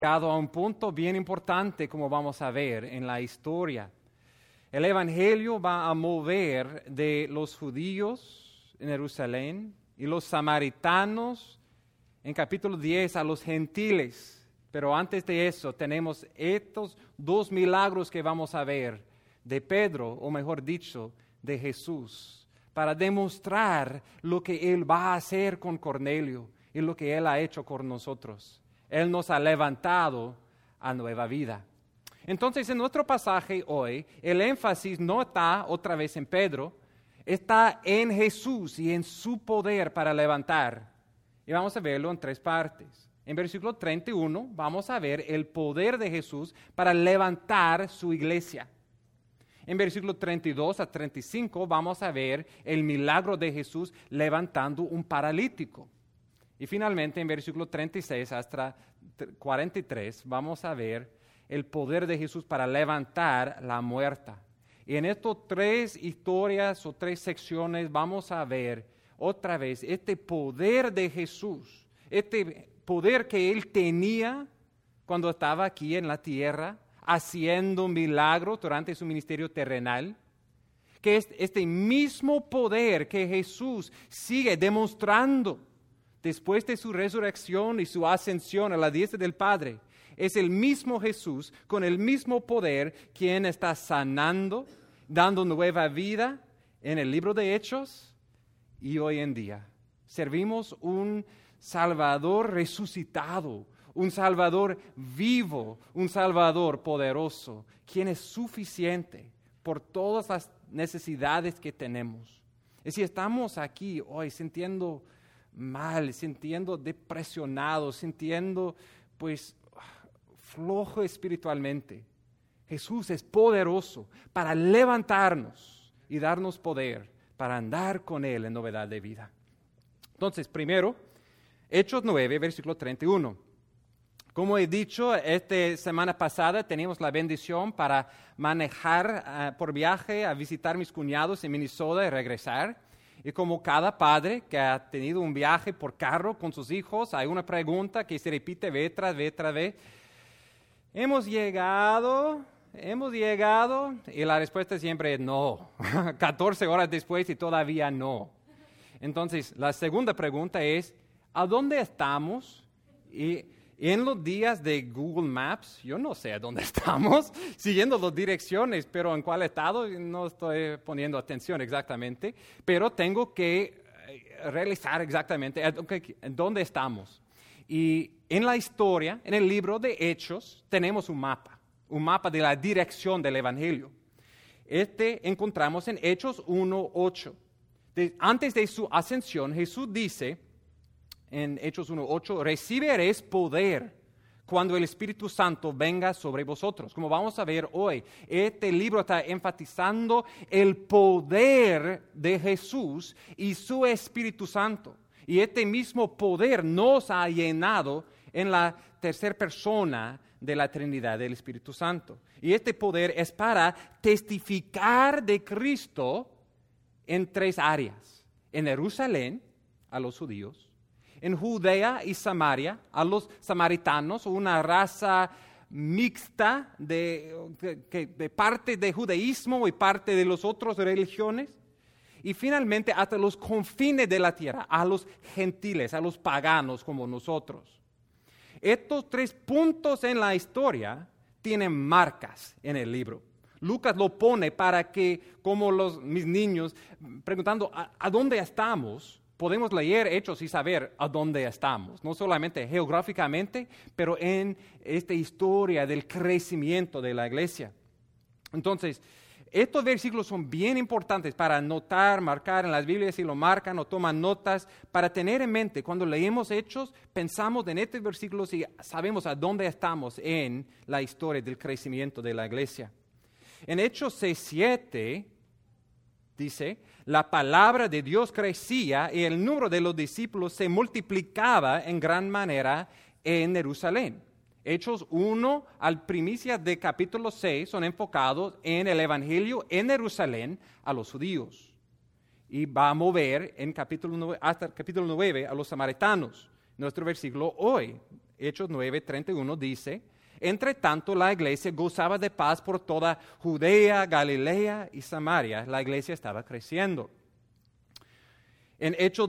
llegado a un punto bien importante, como vamos a ver en la historia. El Evangelio va a mover de los judíos en Jerusalén y los samaritanos en capítulo 10 a los gentiles. Pero antes de eso tenemos estos dos milagros que vamos a ver de Pedro, o mejor dicho, de Jesús, para demostrar lo que Él va a hacer con Cornelio y lo que Él ha hecho con nosotros. Él nos ha levantado a nueva vida. Entonces, en nuestro pasaje hoy, el énfasis no está otra vez en Pedro, está en Jesús y en su poder para levantar. Y vamos a verlo en tres partes. En versículo 31 vamos a ver el poder de Jesús para levantar su iglesia. En versículo 32 a 35 vamos a ver el milagro de Jesús levantando un paralítico. Y finalmente en versículo 36 hasta 43 vamos a ver el poder de Jesús para levantar la muerta. Y en estas tres historias o tres secciones vamos a ver otra vez este poder de Jesús, este poder que Él tenía cuando estaba aquí en la tierra, haciendo milagros durante su ministerio terrenal, que es este mismo poder que Jesús sigue demostrando después de su resurrección y su ascensión a la diestra del Padre. Es el mismo Jesús con el mismo poder quien está sanando, dando nueva vida en el libro de Hechos y hoy en día. Servimos un Salvador resucitado, un Salvador vivo, un Salvador poderoso, quien es suficiente por todas las necesidades que tenemos. Y si estamos aquí hoy sintiendo mal, sintiendo depresionados, sintiendo pues flojo espiritualmente, Jesús es poderoso para levantarnos y darnos poder para andar con Él en novedad de vida. Entonces, primero, Hechos 9, versículo 31. Como he dicho, esta semana pasada teníamos la bendición para manejar por viaje a visitar a mis cuñados en Minnesota y regresar. Y como cada padre que ha tenido un viaje por carro con sus hijos, hay una pregunta que se repite vez tras vez. ¿Hemos llegado? Y la respuesta siempre es no. 14 horas después y todavía no. Entonces, la segunda pregunta es, ¿a dónde estamos? Y en los días de Google Maps, yo no sé a dónde estamos, siguiendo las direcciones, pero en cuál estado no estoy poniendo atención exactamente, pero tengo que realizar exactamente dónde estamos. Y en la historia, en el libro de Hechos, tenemos un mapa de la dirección del Evangelio. Este encontramos en Hechos 1:8. Antes de su ascensión, Jesús dice en Hechos 1:8, recibiréis poder cuando el Espíritu Santo venga sobre vosotros. Como vamos a ver hoy, este libro está enfatizando el poder de Jesús y su Espíritu Santo. Y este mismo poder nos ha llenado en la tercera persona de la Trinidad del Espíritu Santo. Y este poder es para testificar de Cristo en tres áreas. En Jerusalén, a los judíos. En Judea y Samaria, a los samaritanos, una raza mixta de parte de judaísmo y parte de las otras religiones. Y finalmente hasta los confines de la tierra, a los gentiles, a los paganos como nosotros. Estos tres puntos en la historia tienen marcas en el libro. Lucas lo pone para que, como mis niños, preguntando ¿a dónde estamos?, podemos leer Hechos y saber a dónde estamos, no solamente geográficamente, pero en esta historia del crecimiento de la iglesia. Entonces, estos versículos son bien importantes para anotar, marcar en las Biblias, si lo marcan o toman notas, para tener en mente, cuando leemos Hechos, pensamos en estos versículos y sabemos a dónde estamos en la historia del crecimiento de la iglesia. En Hechos 6:7 dice, la palabra de Dios crecía y el número de los discípulos se multiplicaba en gran manera en Jerusalén. Hechos 1 al primicia de capítulo 6 son enfocados en el evangelio en Jerusalén a los judíos. Y va a mover en capítulo 9, hasta el capítulo 9 a los samaritanos. Nuestro versículo hoy Hechos 9:31 dice: entre tanto, la iglesia gozaba de paz por toda Judea, Galilea y Samaria. La iglesia estaba creciendo. En Hechos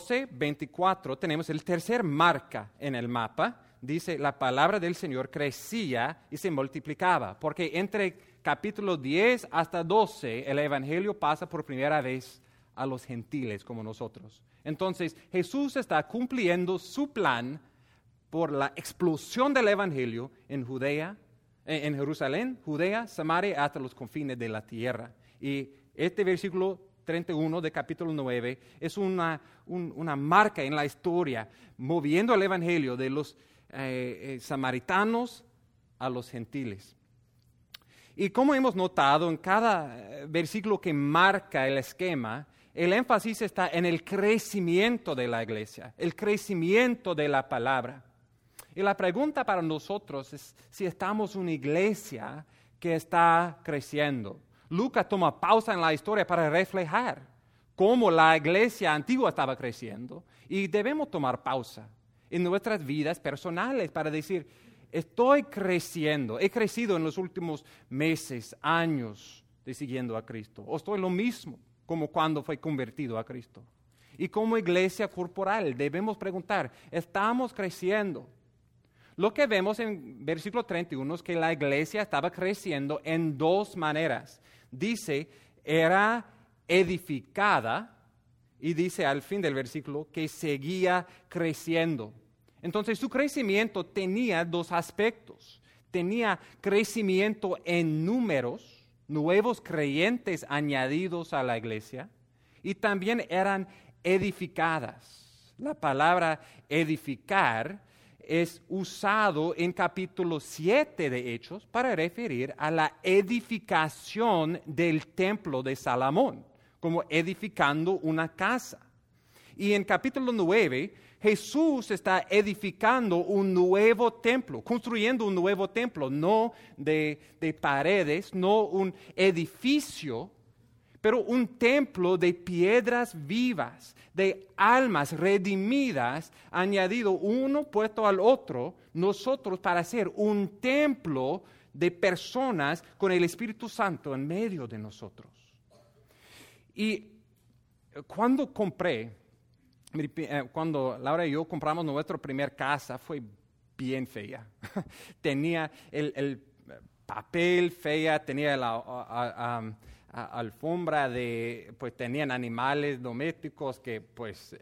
12:24 tenemos el tercer marca en el mapa. Dice, la palabra del Señor crecía y se multiplicaba. Porque entre capítulo 10 hasta 12, el evangelio pasa por primera vez a los gentiles como nosotros. Entonces, Jesús está cumpliendo su plan por la explosión del evangelio en Jerusalén, Judea, Samaria, hasta los confines de la tierra. Y este versículo 31 de capítulo 9 es una marca en la historia, moviendo el evangelio de los samaritanos a los gentiles. Y como hemos notado en cada versículo que marca el esquema, el énfasis está en el crecimiento de la iglesia, el crecimiento de la palabra. Y la pregunta para nosotros es si estamos una iglesia que está creciendo. Lucas toma pausa en la historia para reflejar cómo la iglesia antigua estaba creciendo y debemos tomar pausa en nuestras vidas personales para decir, estoy creciendo, he crecido en los últimos meses, años de siguiendo a Cristo, o estoy lo mismo como cuando fue convertido a Cristo. Y como iglesia corporal debemos preguntar, ¿estamos creciendo? Lo que vemos en versículo 31 es que la iglesia estaba creciendo en dos maneras. Dice, era edificada y dice al fin del versículo que seguía creciendo. Entonces su crecimiento tenía dos aspectos. Tenía crecimiento en números, nuevos creyentes añadidos a la iglesia, y también eran edificadas. La palabra edificar es usado en capítulo 7 de Hechos para referir a la edificación del templo de Salomón, como edificando una casa. Y en capítulo 9, Jesús está edificando un nuevo templo, construyendo un nuevo templo, no de paredes, no un edificio, pero un templo de piedras vivas, de almas redimidas, añadido uno puesto al otro, nosotros para hacer un templo de personas con el Espíritu Santo en medio de nosotros. Y cuando cuando Laura y yo compramos nuestra primera casa, fue bien fea. Tenía el papel fea, tenía la alfombra pues tenían animales domésticos que pues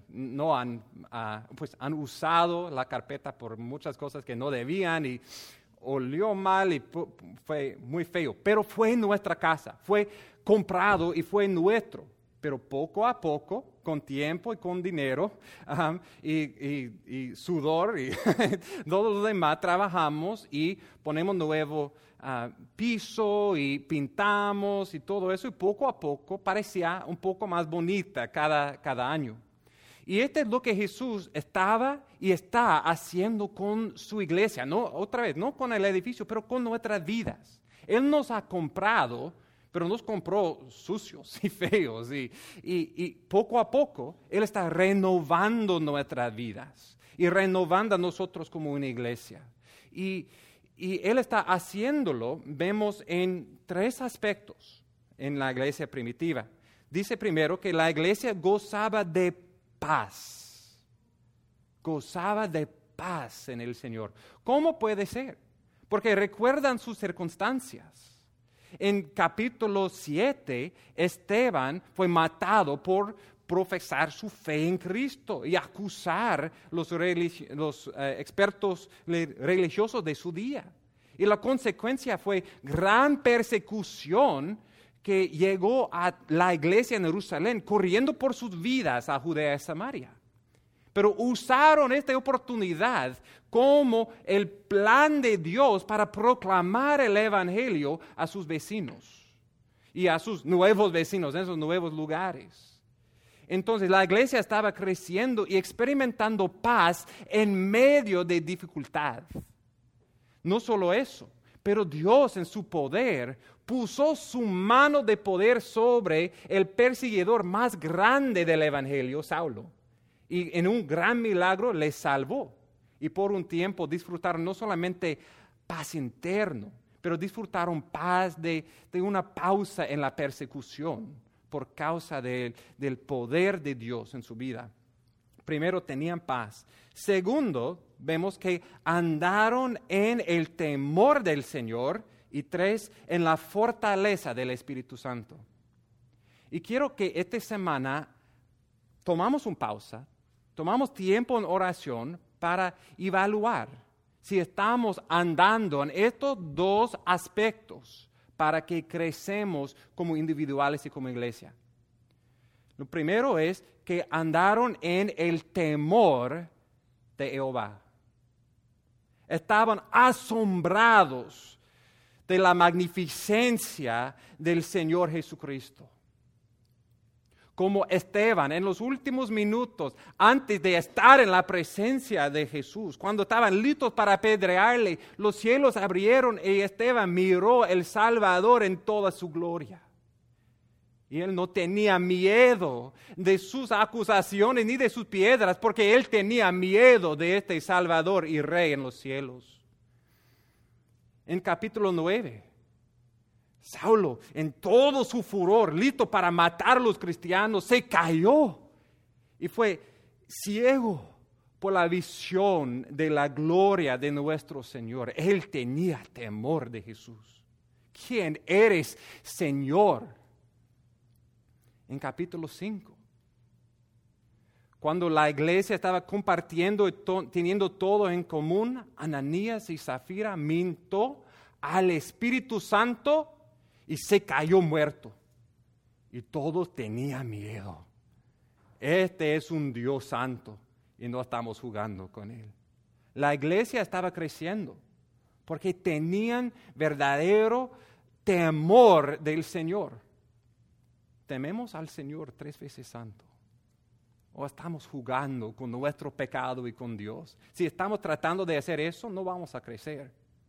han usado la carpeta por muchas cosas que no debían y olió mal y fue muy feo. Pero fue nuestra casa, fue comprado y fue nuestro. Pero poco a poco, con tiempo y con dinero y sudor y todo lo demás, trabajamos y ponemos nuevo piso y pintamos y todo eso. Y poco a poco parecía un poco más bonita cada año. Y esto es lo que Jesús estaba y está haciendo con su iglesia. Otra vez, no con el edificio, pero con nuestras vidas. Él nos ha comprado, pero nos compró sucios y feos y poco a poco Él está renovando nuestras vidas y renovando a nosotros como una iglesia. Y Él está haciéndolo, vemos en tres aspectos en la iglesia primitiva. Dice primero que la iglesia gozaba de paz. Gozaba de paz en el Señor. ¿Cómo puede ser? Porque recuerdan sus circunstancias. En capítulo 7, Esteban fue matado por profesar su fe en Cristo y acusar los expertos religiosos de su día. Y la consecuencia fue gran persecución que llegó a la iglesia en Jerusalén, corriendo por sus vidas a Judea y Samaria. Pero usaron esta oportunidad como el plan de Dios para proclamar el evangelio a sus vecinos y a sus nuevos vecinos en esos nuevos lugares. Entonces la iglesia estaba creciendo y experimentando paz en medio de dificultad. No solo eso, pero Dios en su poder puso su mano de poder sobre el perseguidor más grande del evangelio, Saulo. Y en un gran milagro le salvó. y por un tiempo disfrutaron no solamente paz interno, pero disfrutaron paz de una pausa en la persecución por causa del poder de Dios en su vida. Primero, tenían paz. Segundo, vemos que andaron en el temor del Señor. Y 3, en la fortaleza del Espíritu Santo. Y quiero que esta semana tomamos una pausa, tomamos tiempo en oración para evaluar si estamos andando en estos dos aspectos para que crecemos como individuales y como iglesia. Lo primero es que andaron en el temor de Jehová. Estaban asombrados de la magnificencia del Señor Jesucristo. Como Esteban, en los últimos minutos, antes de estar en la presencia de Jesús, cuando estaban listos para apedrearle, los cielos abrieron y Esteban miró el Salvador en toda su gloria. Y él no tenía miedo de sus acusaciones ni de sus piedras, porque él tenía miedo de este Salvador y Rey en los cielos. En capítulo 9, Saulo, en todo su furor, listo para matar a los cristianos, se cayó y fue ciego por la visión de la gloria de nuestro Señor. Él tenía temor de Jesús. ¿Quién eres, Señor? En capítulo 5. Cuando la iglesia estaba compartiendo y teniendo todo en común, Ananías y Zafira mintió al Espíritu Santo y se cayó muerto. Y todos tenían miedo. Este es un Dios santo y no estamos jugando con él. La iglesia estaba creciendo porque tenían verdadero temor del Señor. Tememos al Señor 3 veces santo. ¿O estamos jugando con nuestro pecado y con Dios? Si estamos tratando de hacer eso, no vamos a crecer.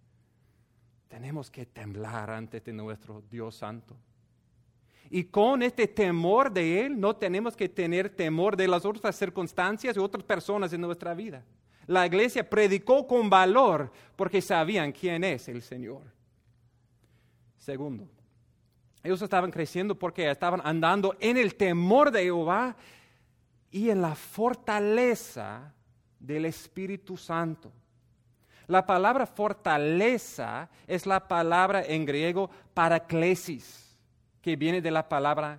Tenemos que temblar ante nuestro Dios santo. Y con este temor de Él, no tenemos que tener temor de las otras circunstancias y otras personas en nuestra vida. La iglesia predicó con valor porque sabían quién es el Señor. Segundo, ellos estaban creciendo porque estaban andando en el temor de Jehová y en la fortaleza del Espíritu Santo. La palabra fortaleza es la palabra en griego paraklesis, que viene de la palabra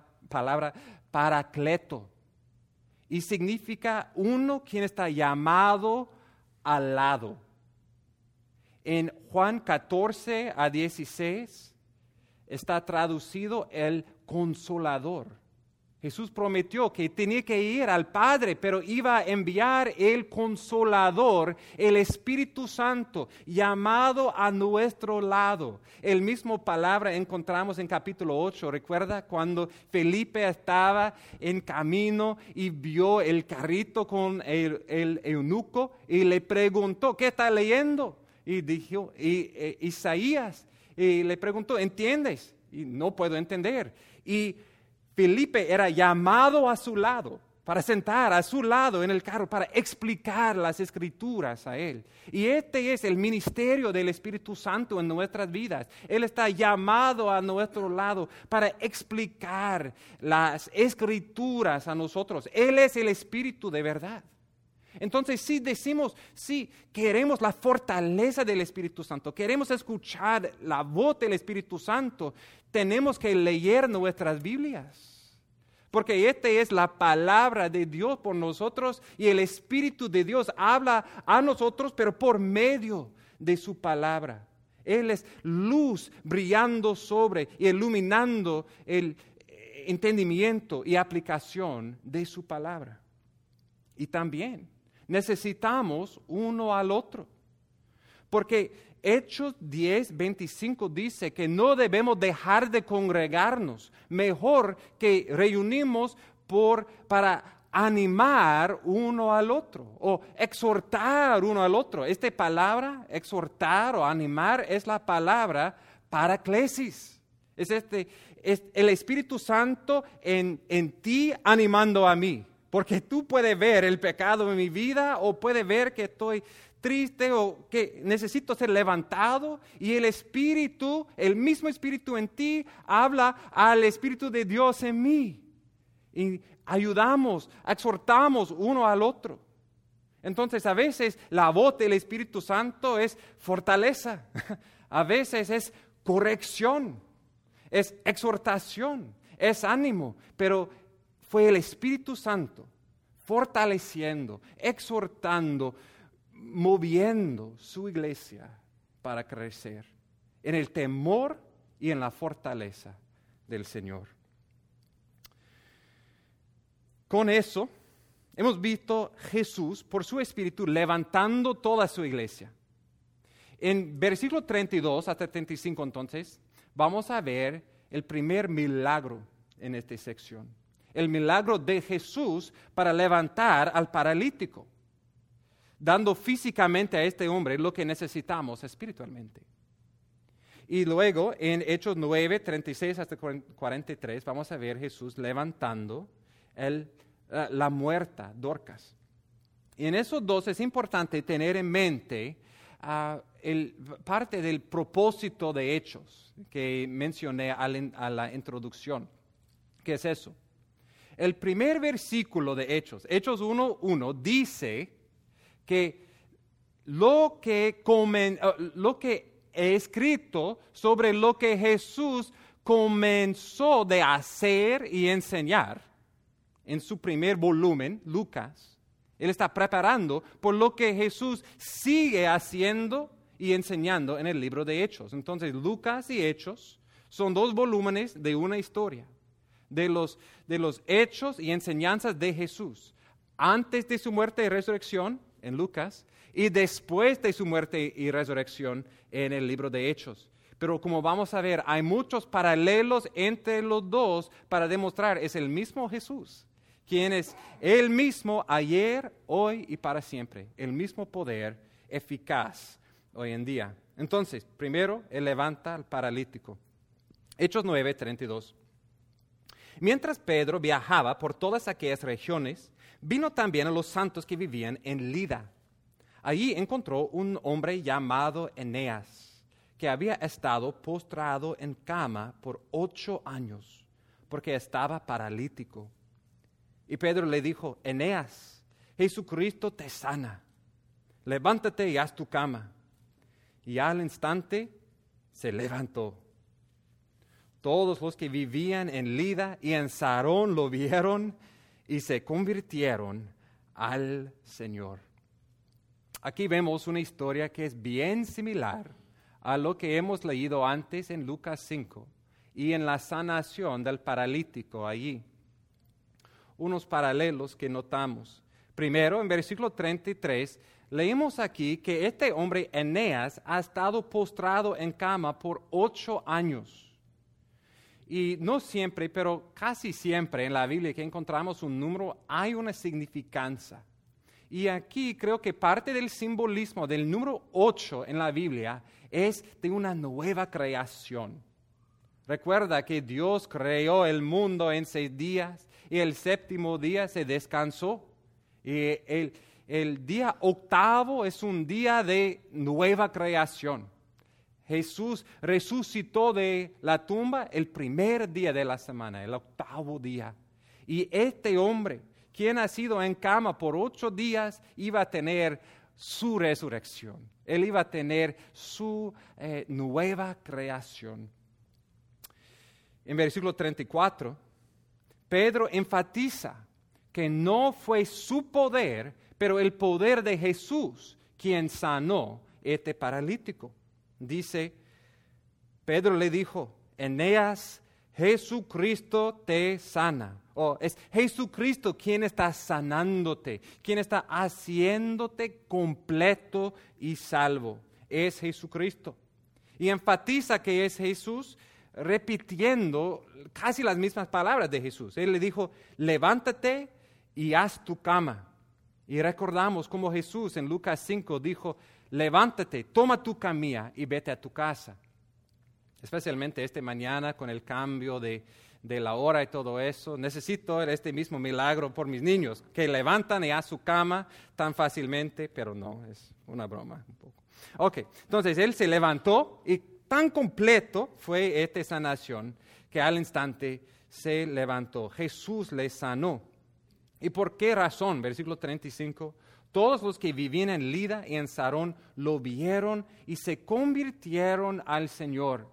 paracleto, y significa uno quien está llamado al lado. En Juan 14-16 está traducido el consolador. Jesús prometió que tenía que ir al Padre, pero iba a enviar el Consolador, el Espíritu Santo, llamado a nuestro lado. El mismo palabra encontramos en capítulo 8. ¿Recuerda cuando Felipe estaba en camino y vio el carrito con el eunuco y le preguntó, ¿qué está leyendo? Y dijo, Isaías. Y le preguntó, ¿entiendes? Y no puedo entender. Y Felipe era llamado a su lado, para sentar a su lado en el carro, para explicar las Escrituras a él. Y este es el ministerio del Espíritu Santo en nuestras vidas. Él está llamado a nuestro lado para explicar las Escrituras a nosotros. Él es el Espíritu de verdad. Entonces, si decimos, sí, queremos la fortaleza del Espíritu Santo, queremos escuchar la voz del Espíritu Santo, tenemos que leer nuestras Biblias. Porque esta es la palabra de Dios por nosotros y el Espíritu de Dios habla a nosotros, pero por medio de su palabra. Él es luz brillando sobre y iluminando el entendimiento y aplicación de su palabra. Y también necesitamos uno al otro. Porque Hechos 10:25 dice que no debemos dejar de congregarnos. Mejor que reunimos para animar uno al otro o exhortar uno al otro. Esta palabra, exhortar o animar, es la palabra paraklesis. Es el Espíritu Santo en ti animando a mí. Porque tú puedes ver el pecado en mi vida o puedes ver que estoy triste o que necesito ser levantado, y el Espíritu, el mismo Espíritu en ti, habla al Espíritu de Dios en mí. Y ayudamos, exhortamos uno al otro. Entonces, a veces la voz del Espíritu Santo es fortaleza, a veces es corrección, es exhortación, es ánimo, pero fue el Espíritu Santo fortaleciendo, exhortando, moviendo su iglesia para crecer en el temor y en la fortaleza del Señor. Con eso, hemos visto Jesús por su Espíritu levantando toda su iglesia. En versículo 32 hasta 35, entonces, vamos a ver el primer milagro en esta sección. El milagro de Jesús para levantar al paralítico, dando físicamente a este hombre lo que necesitamos espiritualmente. Y luego, en Hechos 9, 36 hasta 43, vamos a ver Jesús levantando la muerta, Dorcas. Y en esos dos es importante tener en mente parte del propósito de Hechos que mencioné a la introducción. ¿Qué es eso? El primer versículo de Hechos, Hechos 1:1, dice que lo que he escrito sobre lo que Jesús comenzó de hacer y enseñar en su primer volumen, Lucas, él está preparando por lo que Jesús sigue haciendo y enseñando en el libro de Hechos. Entonces, Lucas y Hechos son dos volúmenes de una historia, de los hechos y enseñanzas de Jesús, antes de su muerte y resurrección en Lucas, y después de su muerte y resurrección en el libro de Hechos. Pero como vamos a ver, hay muchos paralelos entre los dos para demostrar es el mismo Jesús, quien es el mismo ayer, hoy y para siempre, el mismo poder eficaz hoy en día. Entonces, primero, él levanta al paralítico. Hechos 9, 32. Mientras Pedro viajaba por todas aquellas regiones, vino también a los santos que vivían en Lida. Allí encontró un hombre llamado Eneas, que había estado postrado en cama por 8 años, porque estaba paralítico. Y Pedro le dijo: Eneas, Jesucristo te sana. Levántate y haz tu cama. Y al instante se levantó. Todos los que vivían en Lida y en Sarón lo vieron y se convirtieron al Señor. Aquí vemos una historia que es bien similar a lo que hemos leído antes en Lucas 5 y en la sanación del paralítico allí. Unos paralelos que notamos. Primero, en versículo 33, leímos aquí que este hombre Eneas ha estado postrado en cama por 8 años. Y no siempre, pero casi siempre en la Biblia que encontramos un número, hay una significancia. Y aquí creo que parte del simbolismo del número 8 en la Biblia es de una nueva creación. Recuerda que Dios creó el mundo en 6 días y el séptimo día se descansó. Y el día octavo es un día de nueva creación. Jesús resucitó de la tumba el primer día de la semana, el octavo día. Y este hombre, quien ha sido en cama por 8 días, iba a tener su resurrección. Él iba a tener su nueva creación. En versículo 34, Pedro enfatiza que no fue su poder, pero el poder de Jesús quien sanó este paralítico. Dice, Pedro le dijo: Eneas, Jesucristo te sana. Es Jesucristo quien está sanándote, quien está haciéndote completo y salvo. Es Jesucristo. Y enfatiza que es Jesús, repitiendo casi las mismas palabras de Jesús. Él le dijo: levántate y haz tu cama. Y recordamos cómo Jesús en Lucas 5 dijo: levántate, toma tu camilla y vete a tu casa. Especialmente esta mañana con el cambio de de la hora y todo eso. Necesito este mismo milagro por mis niños, que levantan ya su cama tan fácilmente, pero no, es una broma un poco. Ok, entonces él se levantó y tan completo fue esta sanación que al instante se levantó. Jesús le sanó. ¿Y por qué razón? Versículo 35. Todos los que vivían en Lida y en Sarón lo vieron y se convirtieron al Señor.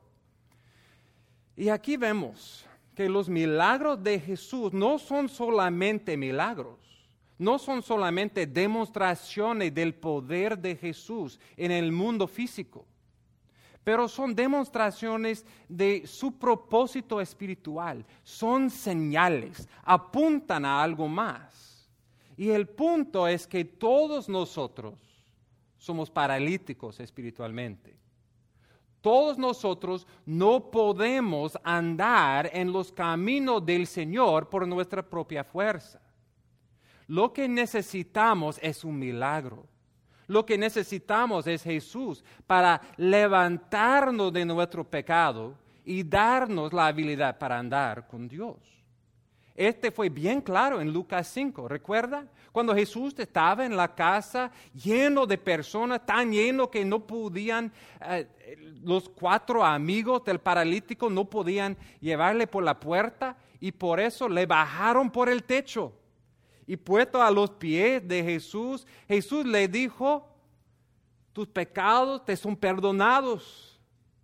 Y aquí vemos que los milagros de Jesús no son solamente milagros, no son solamente demostraciones del poder de Jesús en el mundo físico, pero son demostraciones de su propósito espiritual, son señales, apuntan a algo más. Y el punto es que todos nosotros somos paralíticos espiritualmente. Todos nosotros no podemos andar en los caminos del Señor por nuestra propia fuerza. Lo que necesitamos es un milagro. Lo que necesitamos es Jesús para levantarnos de nuestro pecado y darnos la habilidad para andar con Dios. Este fue bien claro en Lucas 5, ¿recuerda? Cuando Jesús estaba en la casa lleno de personas, tan lleno que no podían, los 4 amigos del paralítico no podían llevarle por la puerta y por eso le bajaron por el techo. Y puesto a los pies de Jesús, Jesús le dijo, tus pecados te son perdonados.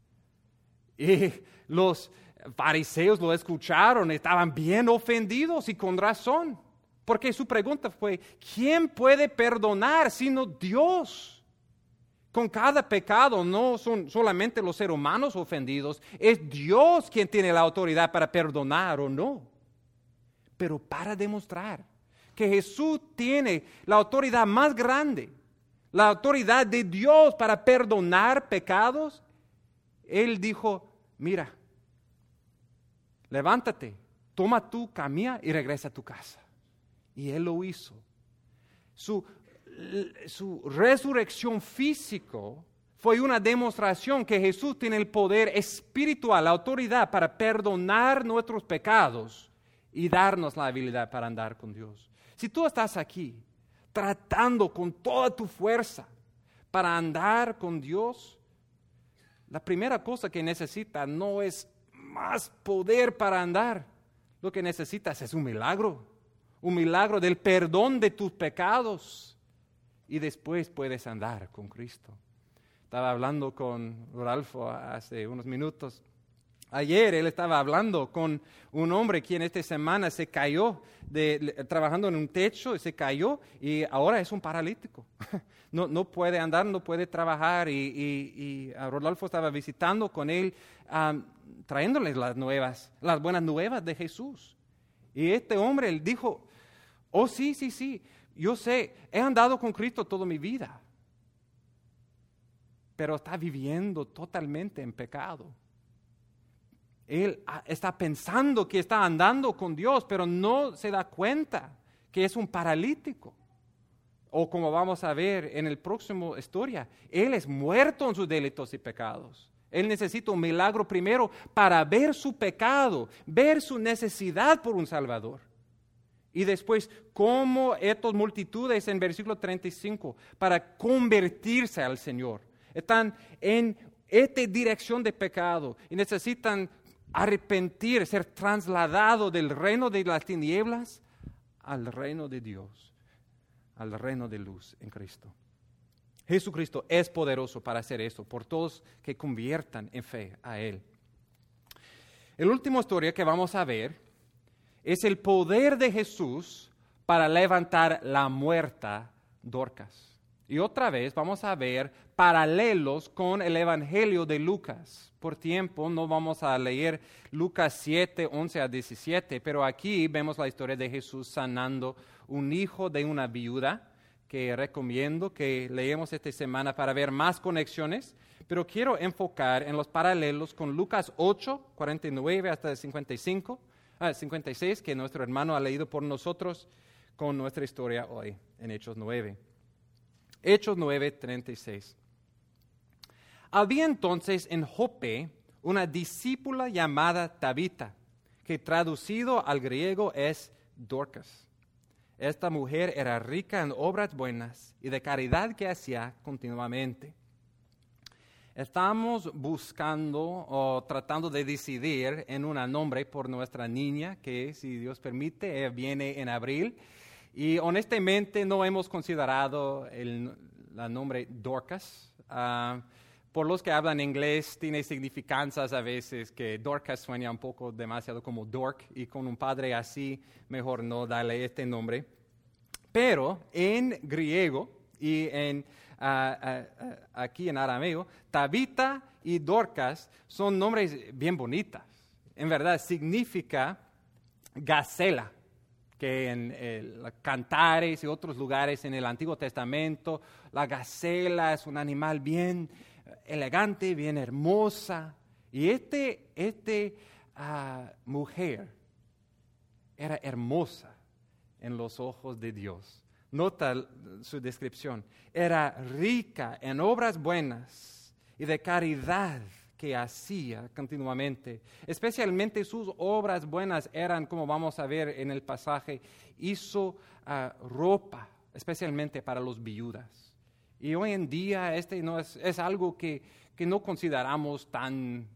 Y los fariseos lo escucharon, estaban bien ofendidos y con razón. Porque su pregunta fue, ¿quién puede perdonar sino Dios? Con cada pecado no son solamente los seres humanos ofendidos, es Dios quien tiene la autoridad para perdonar o no. Pero para demostrar que Jesús tiene la autoridad más grande, la autoridad de Dios para perdonar pecados, Él dijo, mira, levántate, toma tu camilla y regresa a tu casa. Y Él lo hizo. Su resurrección física fue una demostración que Jesús tiene el poder espiritual, la autoridad para perdonar nuestros pecados y darnos la habilidad para andar con Dios. Si tú estás aquí tratando con toda tu fuerza para andar con Dios, la primera cosa que necesitas no es más poder para andar. Lo que necesitas es un milagro del perdón de tus pecados y después puedes andar con Cristo. Estaba hablando con Rodolfo hace unos minutos. Ayer él estaba hablando con un hombre quien esta semana se cayó trabajando en un techo y se cayó y ahora es un paralítico. No puede andar, no puede trabajar y Rodolfo estaba visitando con él, trayéndoles las buenas nuevas de Jesús. Y este hombre él dijo, oh sí, yo sé, he andado con Cristo toda mi vida, pero está viviendo totalmente en pecado. Él está pensando que está andando con Dios, pero no se da cuenta que es un paralítico. O como vamos a ver en el próximo historia, él es muerto en sus delitos y pecados. Él necesita un milagro primero para ver su pecado, ver su necesidad por un Salvador. Y después, cómo estas multitudes en versículo 35, para convertirse al Señor, están en esta dirección de pecado y necesitan arrepentir, ser trasladado del reino de las tinieblas al reino de Dios, al reino de luz en Cristo. Jesucristo es poderoso para hacer esto por todos que conviertan en fe a Él. La última historia que vamos a ver es el poder de Jesús para levantar la muerta Dorcas. Y otra vez vamos a ver paralelos con el Evangelio de Lucas. Por tiempo no vamos a leer Lucas 7, 11 a 17, pero aquí vemos la historia de Jesús sanando un hijo de una viuda, que recomiendo que leemos esta semana para ver más conexiones, pero quiero enfocar en los paralelos con Lucas 8, 49 hasta 56, que nuestro hermano ha leído por nosotros, con nuestra historia hoy en Hechos 9. Hechos 9, 36. Había entonces en Jope una discípula llamada Tabita, que traducido al griego es Dorcas. Esta mujer era rica en obras buenas y de caridad que hacía continuamente. Estamos buscando o tratando de decidir en un nombre por nuestra niña, que si Dios permite, viene en abril. Y honestamente no hemos considerado el nombre Dorcas. Por los que hablan inglés, tiene significancias a veces que Dorcas suena un poco demasiado como dork, y con un padre así, mejor no darle este nombre. Pero en griego y aquí en arameo, Tabita y Dorcas son nombres bien bonitas. En verdad, significa gacela, que en Cantares y otros lugares en el Antiguo Testamento, la gacela es un animal bien elegante, bien hermosa. Y mujer era hermosa en los ojos de Dios. Nota su descripción. Era rica en obras buenas y de caridad que hacía continuamente. Especialmente sus obras buenas eran, como vamos a ver en el pasaje, hizo ropa, especialmente para los viudas. Y hoy en día no es algo que no consideramos tan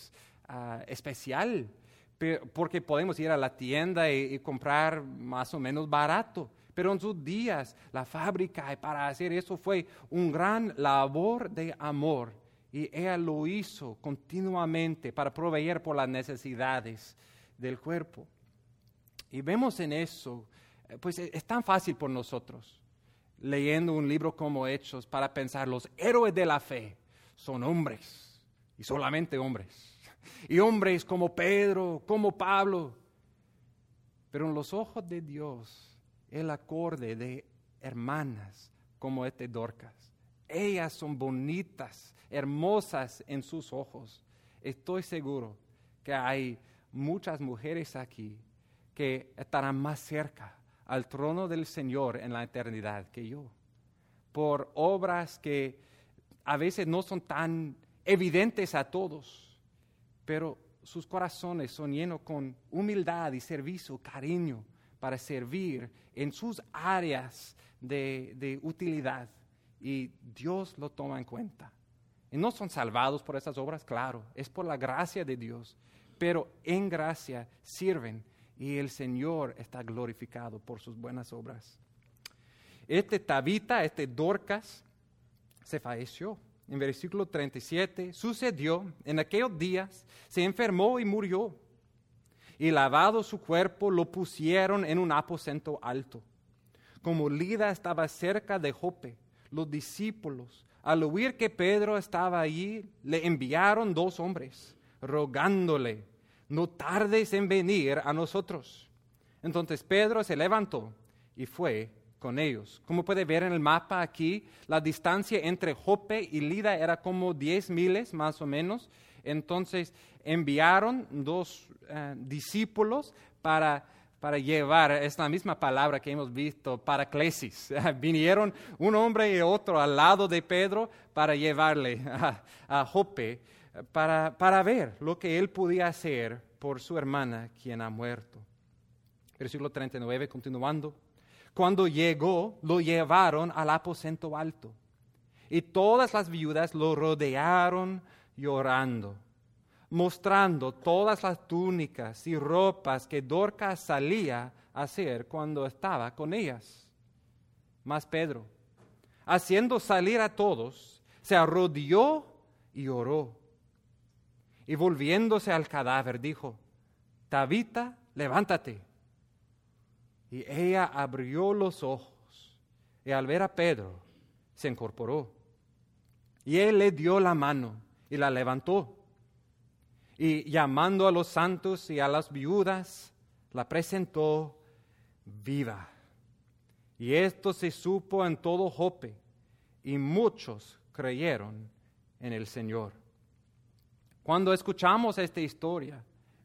especial, porque podemos ir a la tienda y comprar más o menos barato. Pero en sus días, la fábrica para hacer eso fue un gran labor de amor. Y ella lo hizo continuamente para proveer por las necesidades del cuerpo. Y vemos en eso, pues es tan fácil por nosotros, leyendo un libro como Hechos, para pensar, los héroes de la fe son hombres, y solamente hombres. Y hombres como Pedro, como Pablo. Pero en los ojos de Dios, el acorde de hermanas como Dorcas. Ellas son bonitas, hermosas en sus ojos. Estoy seguro que hay muchas mujeres aquí que estarán más cerca al trono del Señor en la eternidad que yo, por obras que a veces no son tan evidentes a todos, pero sus corazones son llenos con humildad y servicio, cariño, para servir en sus áreas de utilidad, y Dios lo toma en cuenta. Y no son salvados por esas obras, claro, es por la gracia de Dios, pero en gracia sirven y el Señor está glorificado por sus buenas obras. Tabita, Dorcas, se falleció. En versículo 37, sucedió en aquellos días, se enfermó y murió. Y lavado su cuerpo, lo pusieron en un aposento alto. Como Lida estaba cerca de Jope, los discípulos, al oír que Pedro estaba allí, le enviaron 2 hombres, rogándole, no tardes en venir a nosotros. Entonces Pedro se levantó y fue con ellos. Como puede ver en el mapa aquí, la distancia entre Jope y Lida era como 10 miles más o menos. Entonces enviaron 2 discípulos para llevar, es la misma palabra que hemos visto, paraclesis. Vinieron un hombre y otro al lado de Pedro para llevarle a Jope para ver lo que él podía hacer por su hermana quien ha muerto. Versículo 39, continuando. Cuando llegó, lo llevaron al aposento alto, y todas las viudas lo rodearon llorando, mostrando todas las túnicas y ropas que Dorcas salía a hacer cuando estaba con ellas. Mas Pedro, haciendo salir a todos, se arrodilló y oró. Y volviéndose al cadáver, dijo, Tabita, levántate. Y ella abrió los ojos, y al ver a Pedro, se incorporó. Y él le dio la mano y la levantó. Y llamando a los santos y a las viudas, la presentó viva. Y esto se supo en todo Jope, y muchos creyeron en el Señor. Cuando escuchamos esta historia,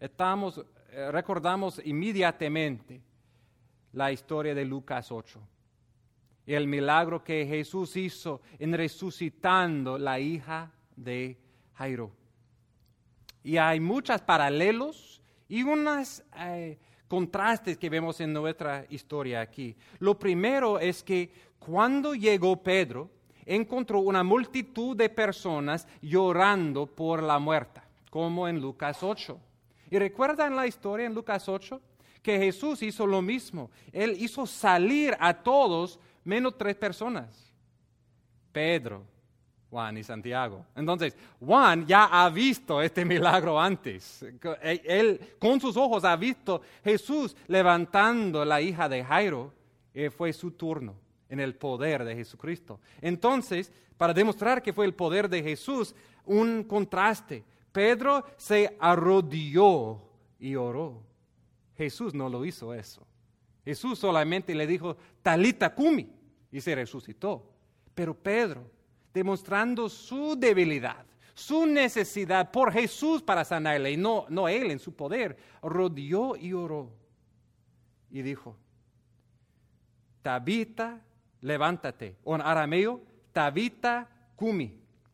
recordamos inmediatamente la historia de Lucas 8 y el milagro que Jesús hizo en resucitando la hija de Jairo. Y hay muchos paralelos Y unos contrastes que vemos en nuestra historia aquí. Lo primero es que cuando llegó Pedro, encontró una multitud de personas llorando por la muerte, como en Lucas 8. ¿Y recuerdan la historia en Lucas 8? Que Jesús hizo lo mismo. Él hizo salir a todos menos 3 personas. Pedro, Juan y Santiago. Entonces, Juan ya ha visto este milagro antes. Él con sus ojos ha visto Jesús levantando la hija de Jairo. Fue su turno en el poder de Jesucristo. Entonces, para demostrar que fue el poder de Jesús, un contraste. Pedro se arrodilló y oró. Jesús no lo hizo eso. Jesús solamente le dijo, Talita cumi, y se resucitó. Pero Pedro, demostrando su debilidad, su necesidad por Jesús para sanarle, y no él en su poder, arrodilló y oró. Y dijo, Tabita, levántate. O en arameo, Tabita cumi.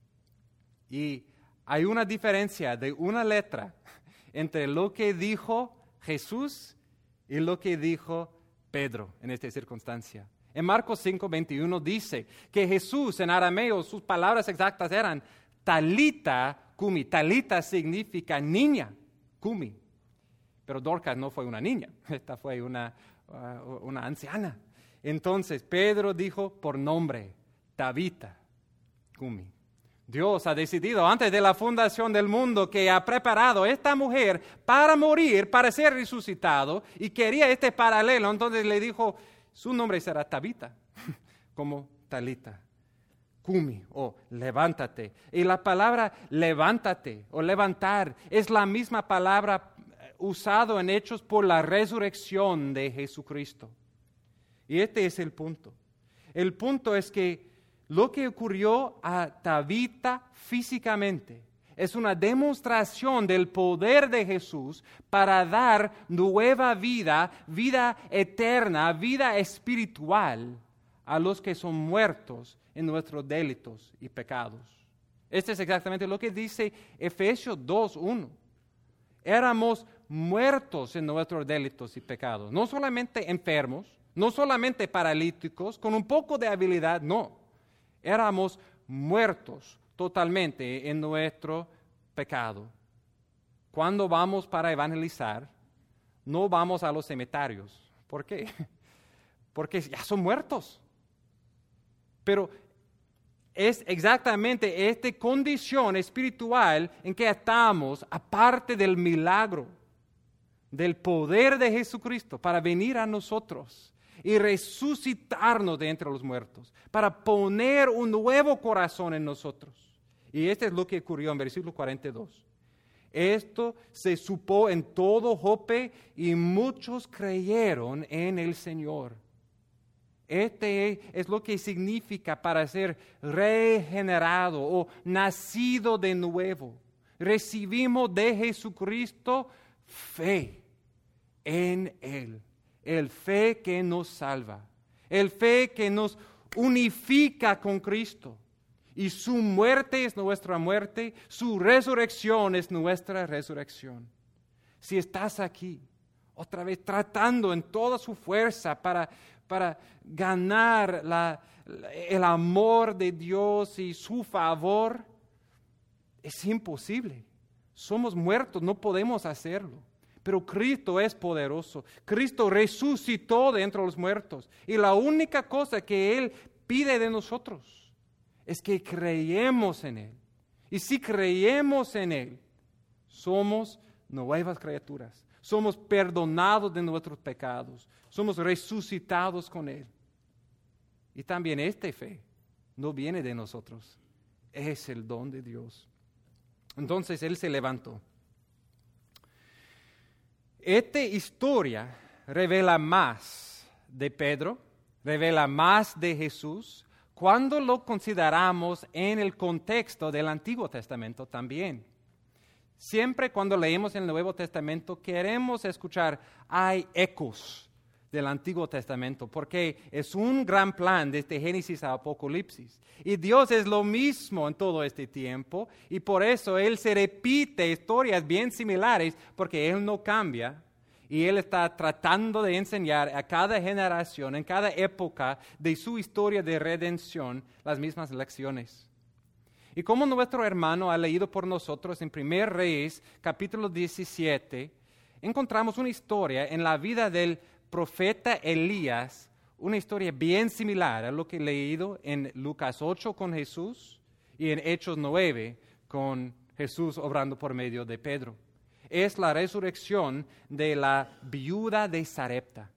Y hay una diferencia de una letra entre lo que dijo Jesús y lo que dijo Pedro en esta circunstancia. En Marcos 5:21 dice que Jesús en arameo, sus palabras exactas eran Talita cumi. Talita significa niña, cumi. Pero Dorcas no fue una niña, esta fue una anciana. Entonces Pedro dijo por nombre, Tabita cumi. Dios ha decidido antes de la fundación del mundo que ha preparado a esta mujer para morir, para ser resucitado, y quería este paralelo. Entonces le dijo, su nombre será Tabita, como Talita, cumi, o levántate. Y la palabra levántate o levantar es la misma palabra usada en Hechos por la resurrección de Jesucristo. Y este es el punto. El punto es que lo que ocurrió a Tabita físicamente es una demostración del poder de Jesús para dar nueva vida, vida eterna, vida espiritual a los que son muertos en nuestros delitos y pecados. Este es exactamente lo que dice Efesios 2:1. Éramos muertos en nuestros delitos y pecados, no solamente enfermos, no solamente paralíticos, con un poco de habilidad, no. Éramos muertos totalmente en nuestro pecado. Cuando vamos para evangelizar, no vamos a los cementerios. ¿Por qué? Porque ya son muertos. Pero es exactamente esta condición espiritual en que estamos, aparte del milagro, del poder de Jesucristo para venir a nosotros y resucitarnos de entre los muertos, para poner un nuevo corazón en nosotros. Y esto es lo que ocurrió en versículo 42. Esto se supo en todo Jope y muchos creyeron en el Señor. Este es lo que significa para ser regenerado o nacido de nuevo. Recibimos de Jesucristo fe en Él. El fe que nos salva, el fe que nos unifica con Cristo. Y su muerte es nuestra muerte, su resurrección es nuestra resurrección. Si estás aquí, otra vez tratando en toda su fuerza para ganar el amor de Dios y su favor, es imposible. Somos muertos, no podemos hacerlo. Pero Cristo es poderoso. Cristo resucitó de entre los muertos. Y la única cosa que Él pide de nosotros es que creemos en Él. Y si creemos en Él, somos nuevas criaturas. Somos perdonados de nuestros pecados. Somos resucitados con Él. Y también esta fe no viene de nosotros. Es el don de Dios. Entonces Él se levantó. Esta historia revela más de Pedro, revela más de Jesús, cuando lo consideramos en el contexto del Antiguo Testamento también. Siempre cuando leemos el Nuevo Testamento queremos escuchar, hay ecos del Antiguo Testamento, porque es un gran plan desde Génesis a Apocalipsis. Y Dios es lo mismo en todo este tiempo, y por eso Él se repite historias bien similares, porque Él no cambia, y Él está tratando de enseñar a cada generación, en cada época de su historia de redención, las mismas lecciones. Y como nuestro hermano ha leído por nosotros en 1 Reyes, capítulo 17, encontramos una historia en la vida del profeta Elías, una historia bien similar a lo que he leído en Lucas 8 con Jesús y en Hechos 9 con Jesús obrando por medio de Pedro. Es la resurrección de la viuda de Sarepta.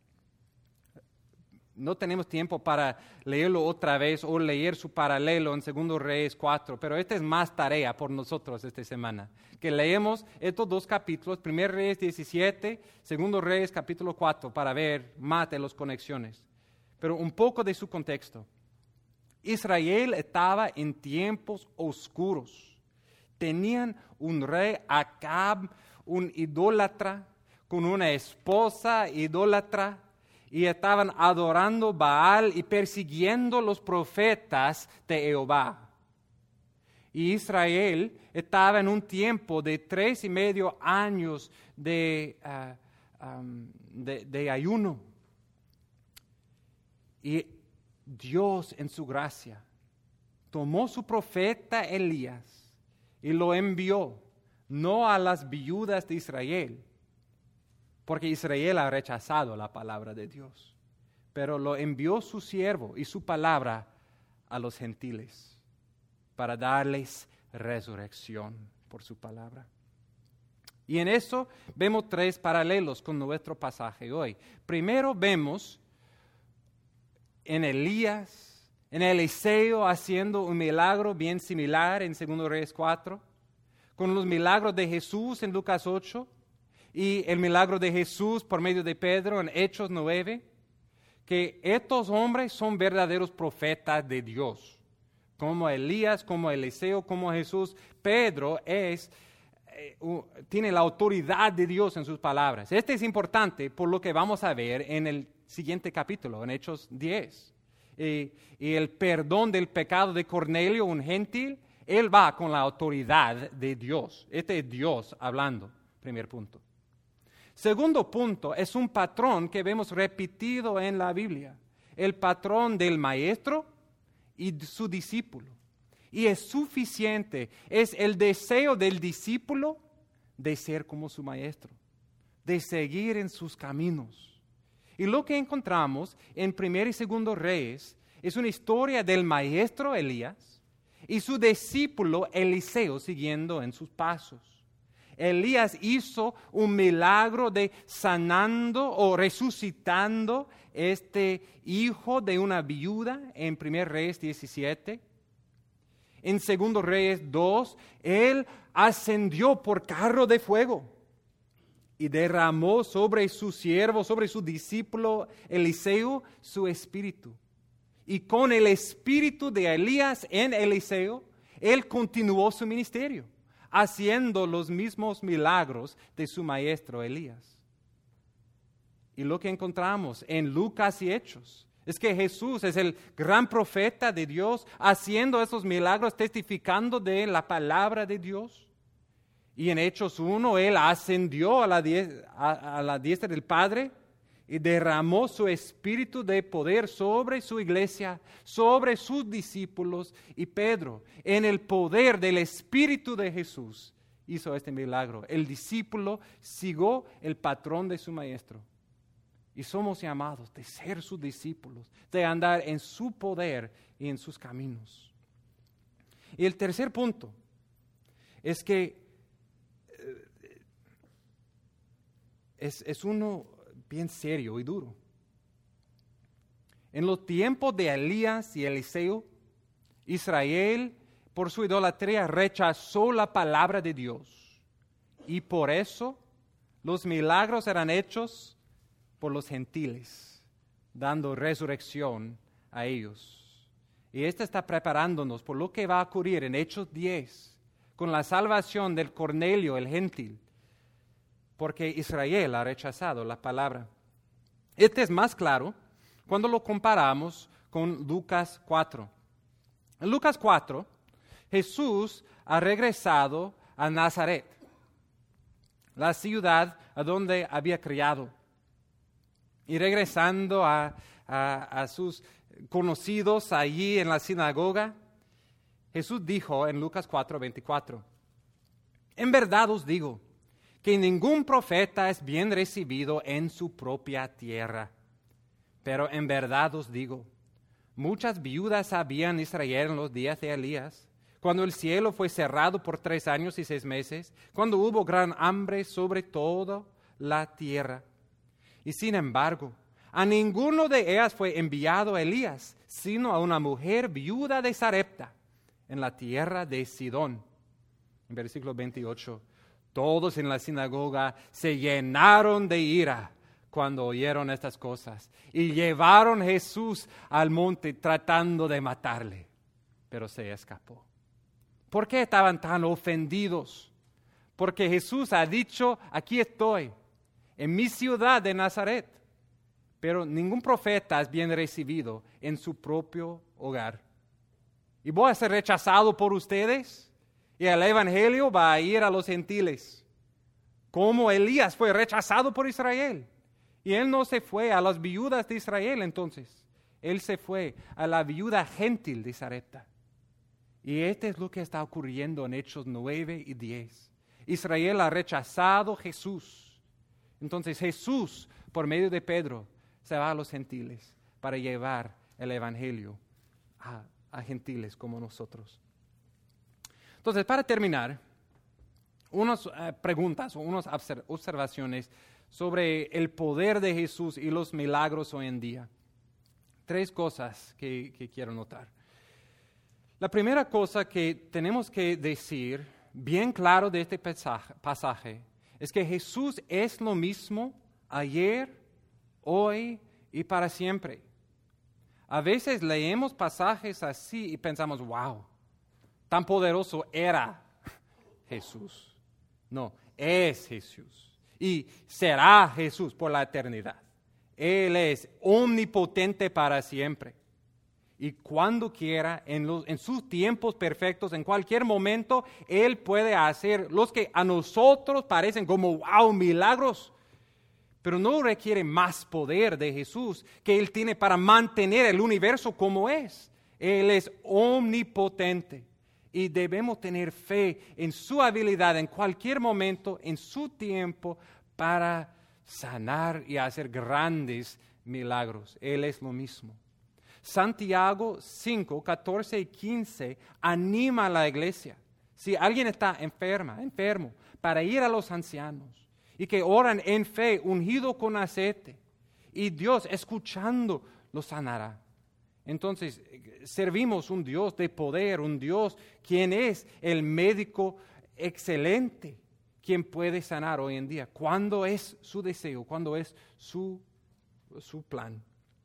No tenemos tiempo para leerlo otra vez o leer su paralelo en 2 Reyes 4, pero esta es más tarea por nosotros esta semana. Que leemos estos dos capítulos, 1 Reyes 17, 2 Reyes capítulo 4, para ver más de las conexiones. Pero un poco de su contexto. Israel estaba en tiempos oscuros. Tenían un rey Acab, un idólatra, con una esposa idólatra, y estaban adorando Baal y persiguiendo los profetas de Jehová. Y Israel estaba en un tiempo de 3.5 años de ayuno. Y Dios en su gracia tomó su profeta Elías y lo envió, no a las viudas de Israel, porque Israel ha rechazado la palabra de Dios, pero lo envió su siervo y su palabra a los gentiles para darles resurrección por su palabra. Y en eso vemos 3 paralelos con nuestro pasaje hoy. Primero vemos en Elías, en Eliseo haciendo un milagro bien similar en 2 Reyes 4, con los milagros de Jesús en Lucas 8, y el milagro de Jesús por medio de Pedro en Hechos 9, que estos hombres son verdaderos profetas de Dios, como Elías, como Eliseo, como Jesús. Pedro tiene la autoridad de Dios en sus palabras. Este es importante por lo que vamos a ver en el siguiente capítulo, en Hechos 10. Y el perdón del pecado de Cornelio, un gentil, él va con la autoridad de Dios. Este es Dios hablando, primer punto. Segundo punto, es un patrón que vemos repetido en la Biblia, el patrón del maestro y su discípulo. Y es suficiente, es el deseo del discípulo de ser como su maestro, de seguir en sus caminos. Y lo que encontramos en 1 y 2 Reyes es una historia del maestro Elías y su discípulo Eliseo siguiendo en sus pasos. Elías hizo un milagro de sanando o resucitando este hijo de una viuda en 1 Reyes 17. En 2 Reyes 2, él ascendió por carro de fuego y derramó sobre su siervo, sobre su discípulo Eliseo, su espíritu. Y con el espíritu de Elías en Eliseo, él continuó su ministerio, haciendo los mismos milagros de su maestro Elías. Y lo que encontramos en Lucas y Hechos es que Jesús es el gran profeta de Dios, haciendo esos milagros, testificando de la palabra de Dios. Y en Hechos 1, Él ascendió a la diestra del Padre y derramó su espíritu de poder sobre su iglesia, sobre sus discípulos. Y Pedro, en el poder del Espíritu de Jesús, hizo este milagro. El discípulo siguió el patrón de su maestro. Y somos llamados de ser sus discípulos, de andar en su poder y en sus caminos. Y el tercer punto es que es uno bien serio y duro. En los tiempos de Elías y Eliseo, Israel, por su idolatría, rechazó la palabra de Dios. Y por eso los milagros eran hechos por los gentiles, dando resurrección a ellos. Y esto está preparándonos por lo que va a ocurrir en Hechos 10, con la salvación del Cornelio, el gentil, porque Israel ha rechazado la palabra. Este es más claro cuando lo comparamos con Lucas 4. En Lucas 4, Jesús ha regresado a Nazaret, la ciudad a donde había criado. Y regresando a sus conocidos allí en la sinagoga, Jesús dijo en Lucas 4:24, en verdad os digo que ningún profeta es bien recibido en su propia tierra. Pero en verdad os digo, muchas viudas había en Israel en los días de Elías, cuando el cielo fue cerrado por 3 años y 6 meses, cuando hubo gran hambre sobre toda la tierra. Y sin embargo, a ninguno de ellas fue enviado Elías, sino a una mujer viuda de Sarepta, en la tierra de Sidón. En versículo 28, todos en la sinagoga se llenaron de ira cuando oyeron estas cosas y llevaron a Jesús al monte tratando de matarle, pero se escapó. ¿Por qué estaban tan ofendidos? Porque Jesús ha dicho, aquí estoy, en mi ciudad de Nazaret, pero ningún profeta es bien recibido en su propio hogar. ¿Y voy a ser rechazado por ustedes? Y el evangelio va a ir a los gentiles. Como Elías fue rechazado por Israel. Y él no se fue a las viudas de Israel entonces. Él se fue a la viuda gentil de Sarepta. Y esto es lo que está ocurriendo en Hechos 9 y 10. Israel ha rechazado a Jesús. Entonces Jesús, por medio de Pedro, se va a los gentiles para llevar el evangelio a gentiles como nosotros. Entonces, para terminar, unas preguntas o unas observaciones sobre el poder de Jesús y los milagros hoy en día. 3 cosas que quiero notar. La primera cosa que tenemos que decir bien claro de este pasaje es que Jesús es lo mismo ayer, hoy y para siempre. A veces leemos pasajes así y pensamos, wow, tan poderoso era Jesús. No, es Jesús y será Jesús por la eternidad. Él es omnipotente para siempre. Y cuando quiera, en sus tiempos perfectos, en cualquier momento, Él puede hacer los que a nosotros parecen como, wow, milagros. Pero no requiere más poder de Jesús que Él tiene para mantener el universo como es. Él es omnipotente. Y debemos tener fe en su habilidad en cualquier momento, en su tiempo, para sanar y hacer grandes milagros. Él es lo mismo. Santiago 5, 14 y 15 anima a la iglesia. Si alguien está enfermo, para ir a los ancianos y que oran en fe, ungido con aceite, y Dios, escuchando, lo sanará. Entonces, servimos un Dios de poder, un Dios quien es el médico excelente, quien puede sanar hoy en día. ¿Cuándo es su deseo? ¿Cuándo es su plan?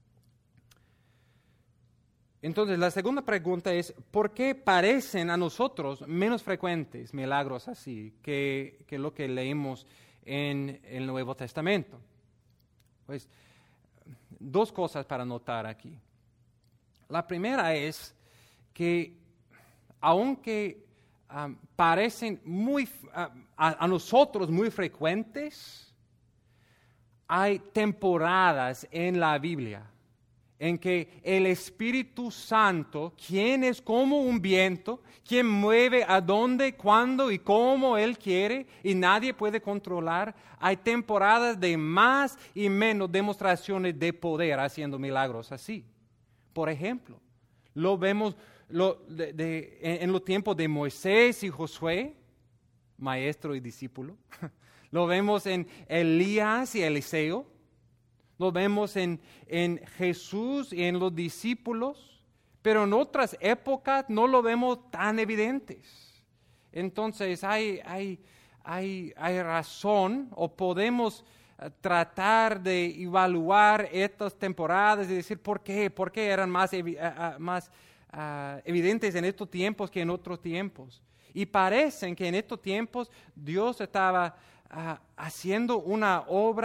Entonces, la segunda pregunta es, ¿por qué parecen a nosotros menos frecuentes milagros así que lo que leemos en el Nuevo Testamento? Pues, 2 cosas para notar aquí. La primera es que, aunque parecen a nosotros muy frecuentes, hay temporadas en la Biblia en que el Espíritu Santo, quien es como un viento, quien mueve a dónde, cuándo y cómo Él quiere y nadie puede controlar, hay temporadas de más y menos demostraciones de poder haciendo milagros así. Por ejemplo, lo vemos en los tiempos de Moisés y Josué, maestro y discípulo. Lo vemos en Elías y Eliseo. Lo vemos en Jesús y en los discípulos, pero en otras épocas no lo vemos tan evidentes. Entonces hay razón o podemos tratar de evaluar estas temporadas y decir por qué eran más evidentes en estos tiempos que en otros tiempos. Y parecen que en estos tiempos Dios estaba haciendo una obra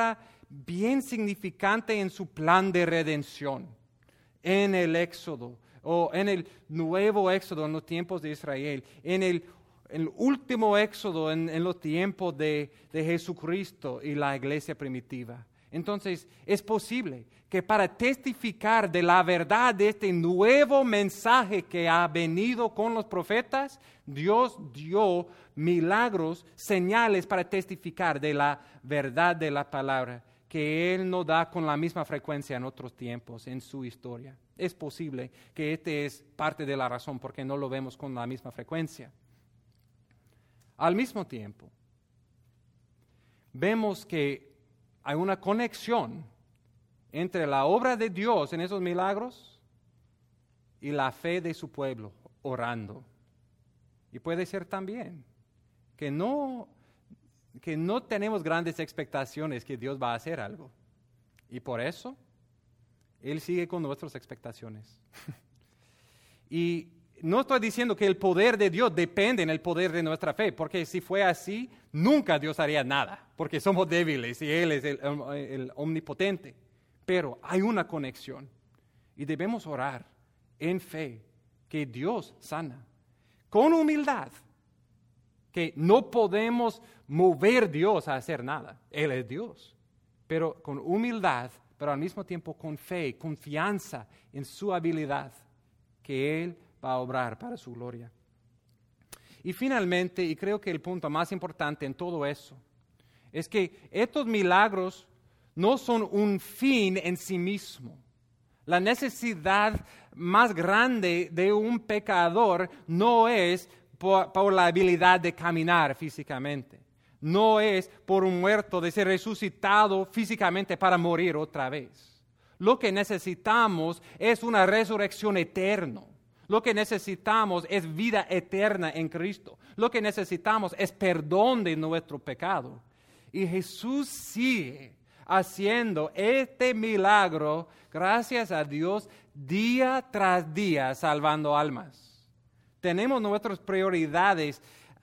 bien significante en su plan de redención, en el Éxodo, o en el nuevo Éxodo en los tiempos de Israel, en el último Éxodo en los tiempos de Jesucristo y la iglesia primitiva. Entonces, es posible que para testificar de la verdad de este nuevo mensaje que ha venido con los profetas, Dios dio milagros, señales para testificar de la verdad de la palabra, que Él no da con la misma frecuencia en otros tiempos en su historia. Es posible que este es parte de la razón porque no lo vemos con la misma frecuencia. Al mismo tiempo, vemos que hay una conexión entre la obra de Dios en esos milagros y la fe de su pueblo orando. Y puede ser también que no tenemos grandes expectaciones que Dios va a hacer algo. Y por eso, Él sigue con nuestras expectaciones. Y no estoy diciendo que el poder de Dios depende en el poder de nuestra fe, porque si fue así, nunca Dios haría nada, porque somos débiles y Él es el omnipotente. Pero hay una conexión y debemos orar en fe que Dios sana, con humildad, que no podemos mover Dios a hacer nada. Él es Dios, pero con humildad, pero al mismo tiempo con fe, confianza en su habilidad, que Él va a obrar para su gloria. Y finalmente, y creo que el punto más importante en todo eso, es que estos milagros no son un fin en sí mismo. La necesidad más grande de un pecador no es por la habilidad de caminar físicamente. No es por un muerto de ser resucitado físicamente para morir otra vez. Lo que necesitamos es una resurrección eterna. Lo que necesitamos es vida eterna en Cristo. Lo que necesitamos es perdón de nuestro pecado. Y Jesús sigue haciendo este milagro, gracias a Dios, día tras día, salvando almas. Tenemos nuestras prioridades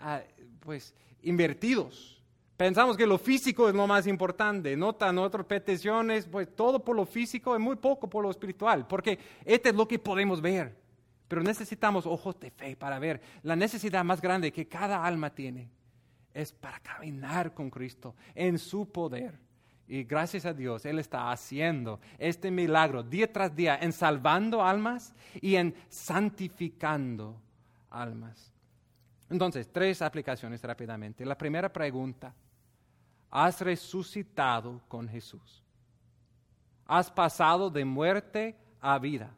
invertidos. Pensamos que lo físico es lo más importante. Nota nuestras peticiones, pues todo por lo físico y muy poco por lo espiritual, porque este es lo que podemos ver. Pero necesitamos ojos de fe para ver la necesidad más grande que cada alma tiene. Es para caminar con Cristo en su poder. Y gracias a Dios, Él está haciendo este milagro día tras día en salvando almas y en santificando almas. Entonces, 3 aplicaciones rápidamente. La primera pregunta: ¿has resucitado con Jesús? ¿Has pasado de muerte a vida?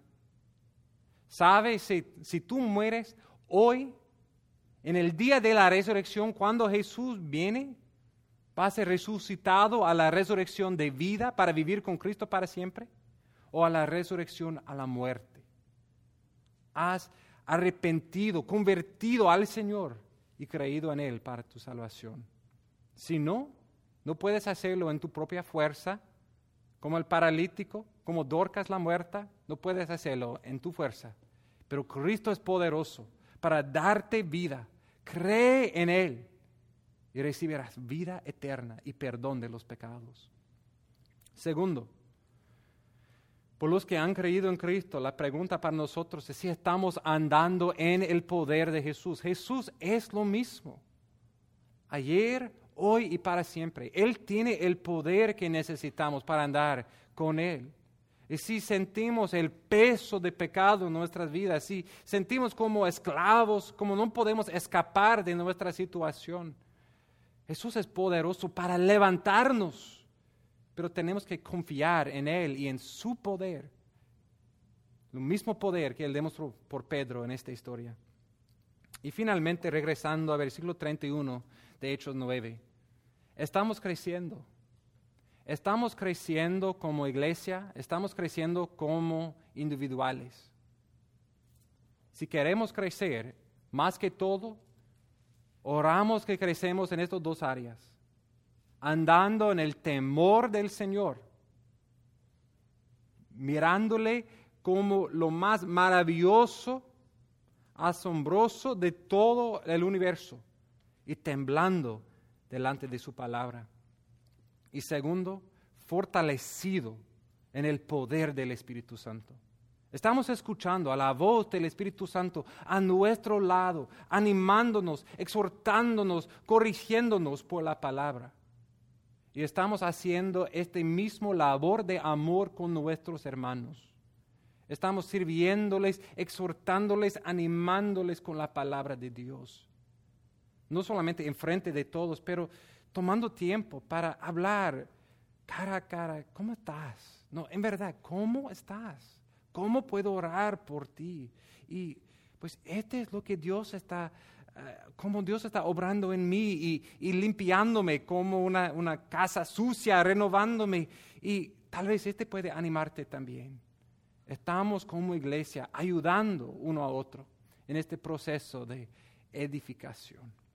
¿Sabes si tú mueres hoy, en el día de la resurrección, cuando Jesús viene, vas a ser resucitado a la resurrección de vida para vivir con Cristo para siempre? ¿O a la resurrección a la muerte? ¿Has arrepentido, convertido al Señor y creído en Él para tu salvación? Si no, no puedes hacerlo en tu propia fuerza, como el paralítico, como Dorcas la muerta, no puedes hacerlo en tu fuerza. Pero Cristo es poderoso para darte vida. Cree en Él y recibirás vida eterna y perdón de los pecados. Segundo, por los que han creído en Cristo, la pregunta para nosotros es si estamos andando en el poder de Jesús. Jesús es lo mismo, ayer, hoy y para siempre. Él tiene el poder que necesitamos para andar con Él. Y si sentimos el peso de pecado en nuestras vidas, si sentimos como esclavos, como no podemos escapar de nuestra situación, Jesús es poderoso para levantarnos, pero tenemos que confiar en Él y en su poder. El mismo poder que Él demostró por Pedro en esta historia. Y finalmente, regresando al versículo 31 de Hechos 9, estamos creciendo. Estamos creciendo como iglesia, estamos creciendo como individuales. Si queremos crecer, más que todo, oramos que crecemos en estas 2 áreas. Andando en el temor del Señor, mirándole como lo más maravilloso, asombroso de todo el universo y temblando delante de su palabra. Y segundo, fortalecido en el poder del Espíritu Santo. Estamos escuchando a la voz del Espíritu Santo a nuestro lado, animándonos, exhortándonos, corrigiéndonos por la palabra. Y estamos haciendo este mismo labor de amor con nuestros hermanos. Estamos sirviéndoles, exhortándoles, animándoles con la palabra de Dios. No solamente enfrente de todos, pero tomando tiempo para hablar cara a cara. ¿Cómo estás? No, en verdad, ¿cómo estás? ¿Cómo puedo orar por ti? Y pues este es lo que Dios está, como Dios está obrando en mí y limpiándome como una casa sucia, renovándome. Y tal vez este puede animarte también. Estamos como iglesia ayudando uno a otro en este proceso de edificación.